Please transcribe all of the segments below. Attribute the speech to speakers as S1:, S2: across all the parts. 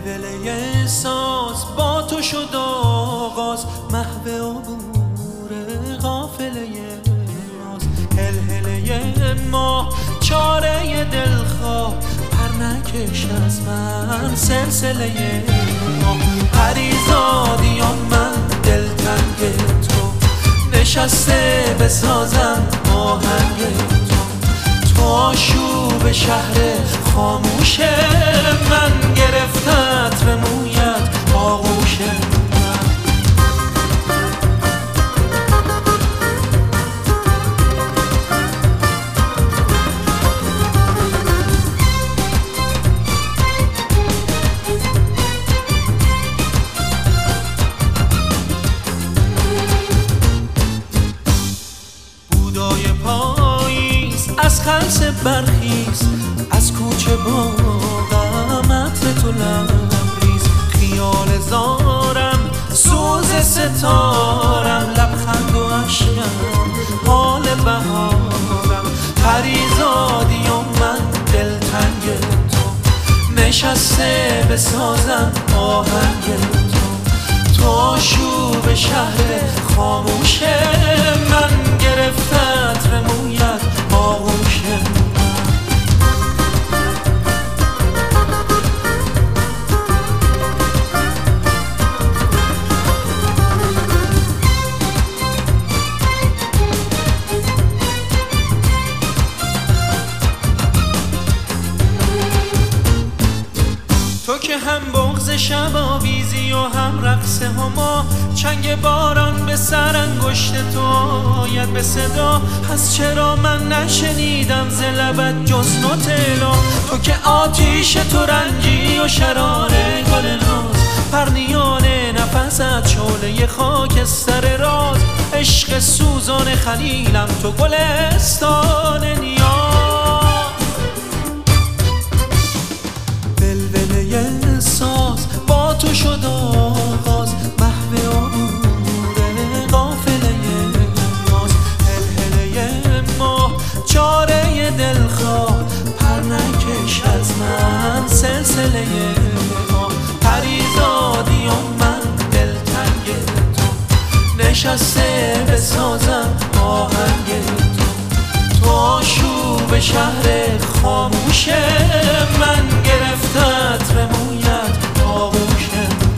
S1: ولوله ساز با تو شد آغاز، محو عبور قافله ماز. هلهله ما چاره دلخواه، پر نکش از من سلسله ما. پریزادیان من دلتنگ تو، نشسته بسازم آهنگ تو. تو آشوب شهر خاموش من، گرفتت به مویت آغوش من. بودای پاییز از خلسه برخیز، از کوچه با قامت تو لبریز. خیال زارم سوز ستارم، لبخند و عشقم حال بهارم. پریزادی و من دلتنگ تو، نشسته بسازم آهنگ تو. تو آشوب شهر خاموش من، گرفتت به مویت آغوش من. تو که هم بغض شب آویزی و هم رقص هما، چنگ باران به سر انگشت تو آید به صدا. پس چرا من نشنیدم ز لبت جز نوتلا؟ تو که آتیش تو رنجی و شرار گل ناز، پرنیان نفست شعله خاکستر راز. عشق سوزان خلیلم تو گلستان نیاز. ولوله ساز با تو شد آغاز، محو عبور قافله ماز. هلهله ما چاره دلخواه، پر نکش از من سلسله ما. پریزادی و من دلتنگ تو، نشسته بسازم آهنگ تو. تو آشوب شهر خاموش من، گرفتت به مویت آغوش من.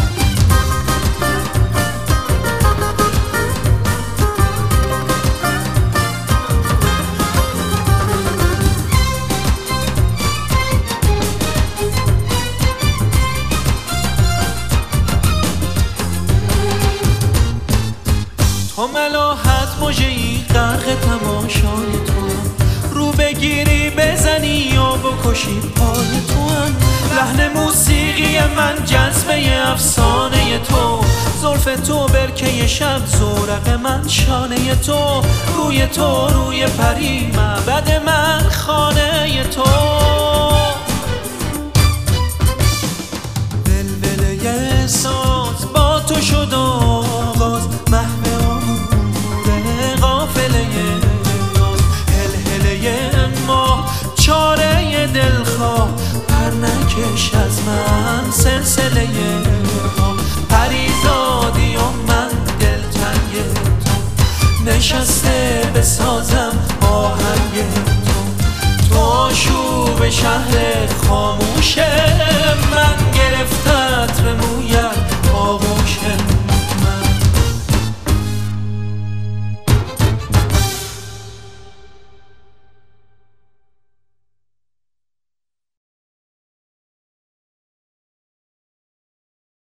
S1: تو ملاحت مژه‌ای غرق تماشای تو، رو بگیری بزنی یا بکشی پای تو. لحن موسیقی من جذبه افسانه تو، زلف تو برکه شب زورق من شانه تو. روی تو روی پری معبد من خانه تو. ولوله ساز با تو شد آغاز، محو عبور قافله ماز. هلهله ما چاره دلخواه، پر نکش از من سلسله ما. پریزادی و من دلتنگ تو، نشسته بسازم آهنگ تو. تو آشوب شهر